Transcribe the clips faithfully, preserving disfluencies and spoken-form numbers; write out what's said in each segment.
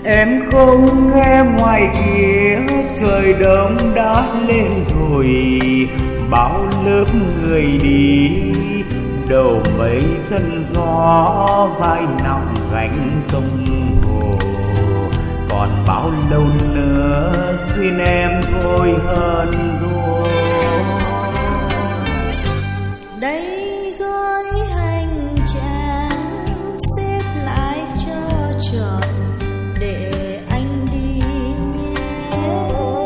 Em không nghe ngoài kia trời đông đã lên rồi, bao lớp người đi đầu mấy chân gió, vai nặng gánh sông hồ. Còn bao lâu nữa xin em thôi hơn rồi. Đây gói hành trang xếp lại cho trọn để anh đi nhé.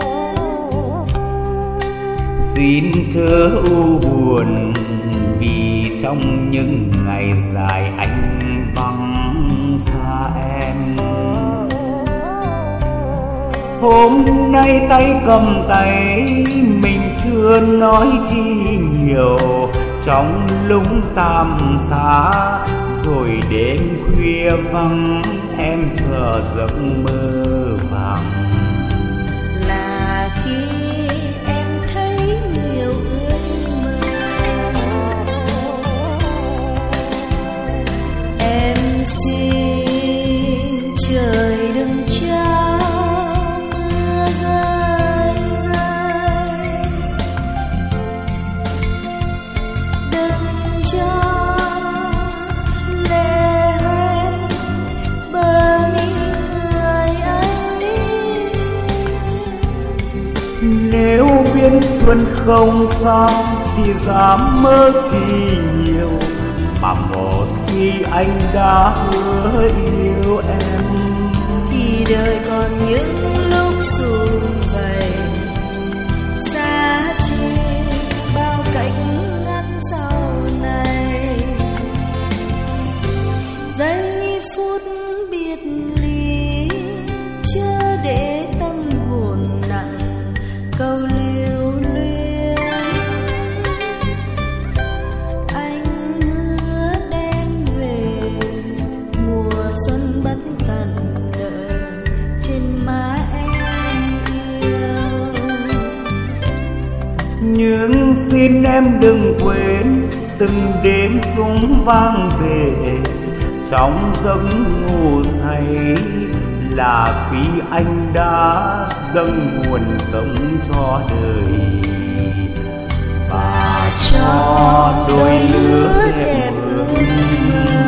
Xin chớ u buồn vì trong những ngày dài anh vắng xa em. Hôm nay tay cầm tay mình chưa nói chi nhiều, trong lúc tạm xa rồi đêm khuya vắng em chờ giấc mơ vàng. Là khi em thấy nhiều ước mơ, em xin trời đừng cho mưa rơi rơi, đừng cho lệ hoen bờ mi người ấy. Nếu biết xuân không sao thì dám mơ chi nhiều, mà một khi anh đã hứa yêu em Thì đời còn những lúc sum vầy, xa chia bao cảnh ngăn sau này. Giây phút biệt ly chưa để tâm hồn nặng câu lưu luyến. Anh hứa đem về mùa xuân bất tận đợi trên má em yêu. nhưng xin em đừng quên từng đêm súng vang về trong giấc ngủ say, là vì anh đã dâng nguồn sống cho đời Và cho đôi lứa đẹp ước mơ.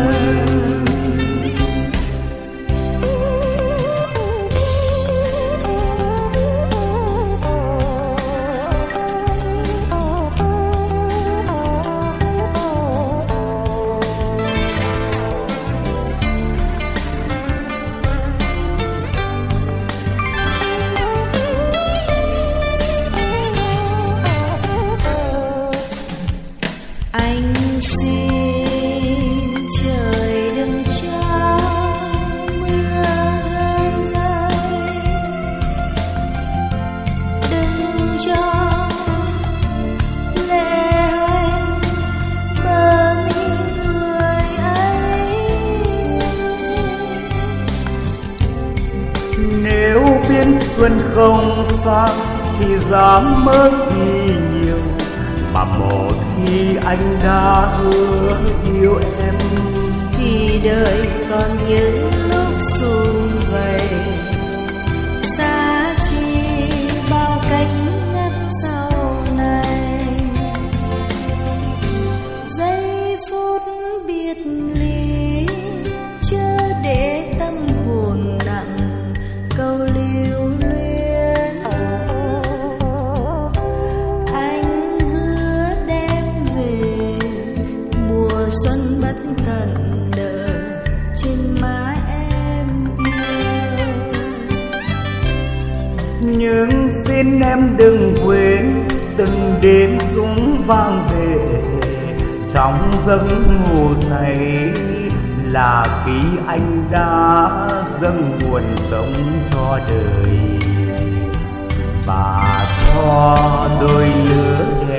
Anh xin trời đừng cho mưa rơi rơi, đừng cho lệ hoen bờ mi người ấy. Nếu biết xuân không xa thì dám mơ chi nhiều, mà một khi anh đã hứa yêu em Thì đời còn những lúc sum vầy, xa chi bao cánh ngăn sau này. Giây phút biệt ly chưa để tâm hồn nặng câu lưu luyến. Anh hứa đem về mùa xuân bất tận đợi trên má em yêu. nhưng xin em đừng quên từng đêm súng vang về trong giấc ngủ say, là khi anh đã dâng nguồn sống cho đời và cho đôi lứa